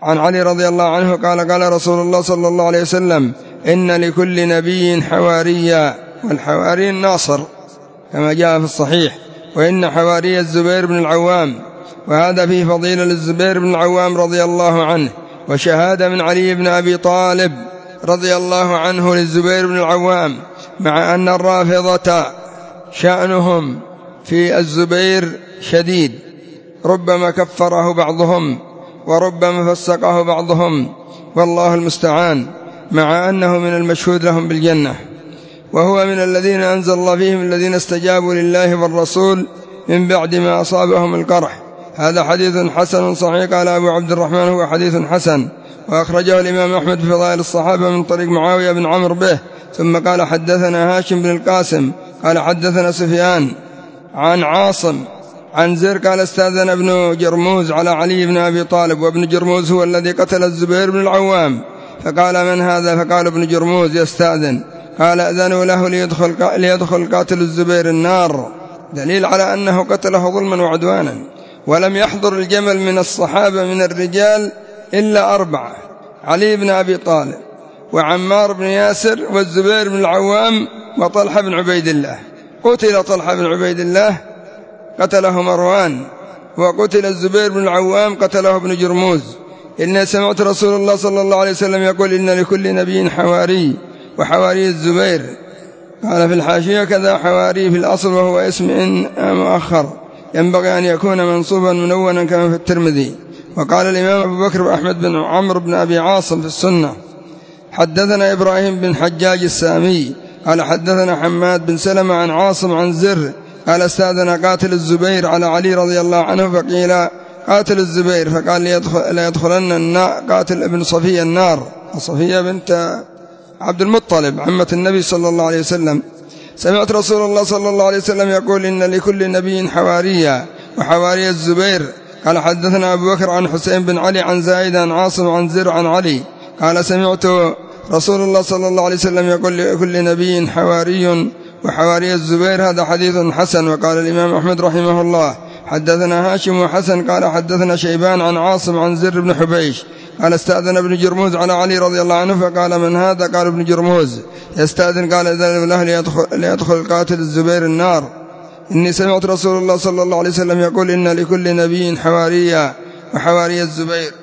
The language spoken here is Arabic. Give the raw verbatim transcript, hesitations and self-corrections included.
عن علي رضي الله عنه قال قال رسول الله صلى الله عليه وسلم إن لكل نبي حواريا، والحواري الناصر كما جاء في الصحيح، وإن حواري الزبير بن العوام، وهذا فيه فضيلة للزبير بن العوام رضي الله عنه، وشهادة من علي بن أبي طالب رضي الله عنه للزبير بن العوام، مع أن الرافضة شأنهم في الزبير شديد، ربما كفره بعضهم وربما فسقه بعضهم، والله المستعان، مع أنه من المشهود لهم بالجنة، وهو من الذين أنزل الله فيهم الذين استجابوا لله والرسول من بعد ما أصابهم القرح. هذا حديث حسن صحيح. قال أبو عبد الرحمن هو حديث حسن، وأخرجه الإمام أحمد في فضائل الصحابة من طريق معاوية بن عمرو به. ثم قال حدثنا هاشم بن القاسم قال حدثنا سفيان عن عاصم عن زر قال استأذن ابن جرموز على علي بن أبي طالب، وابن جرموز هو الذي قتل الزبير بن العوام، فقال من هذا؟ فقال ابن جرموز يستأذن. قال أذنوا له ليدخل, ليدخل قاتل الزبير النار، دليل على أنه قتله ظلما وعدوانا. ولم يحضر الجمل من الصحابة من الرجال إلا أربعة: علي بن أبي طالب، وعمار بن ياسر، والزبير بن العوام، وطلحة بن عبيد الله. قتل طلحة بن عبيد الله قتله مروان، وقتل الزبير بن العوام قتله ابن جرموز. إن سمعت رسول الله صلى الله عليه وسلم يقول إن لكل نبي حواري، وحواري الزبير. قال في الحاشية كذا حواري في الأصل وهو اسم إن مؤخر، ينبغي أن يكون منصوبا منونا كما في الترمذي. وقال الإمام أبو بكر أحمد بن عمرو بن أبي عاصم في السنة حدثنا إبراهيم بن حجاج السامي قال حدثنا حماد بن سلمة عن عاصم عن زر قال استأذن قاتل الزبير على علي رضي الله عنه، فقيل قاتل الزبير، فقال لا يدخلن قاتل ابن صفية النار، صفية بنت عبد المطلب عمة النبي صلى الله عليه وسلم. سمعت رسول الله صلى الله عليه وسلم يقول إن لكل نبي حواريا، وحواري الزبير. قال حدثنا أبو بكر عن حسين بن علي عن زايد عن عاصم عن زر عن علي قال سمعت رسول الله صلى الله عليه وسلم يقول لكل نبي حواري، وحواري الزبير. هذا حديث حسن. وقال الإمام أحمد رحمه الله حدثنا هاشم وحسن قال حدثنا شيبان عن عاصم عن زر بن حبيش قال استأذن ابن جرموز على علي رضي الله عنه، فقال من هذا؟ قال ابن جرموز يستأذن. قال إذن له ليدخل, ليدخل قاتل الزبير النار. إني سمعت رسول الله صلى الله عليه وسلم يقول إن لكل نبي حواريا، وحواري الزبير.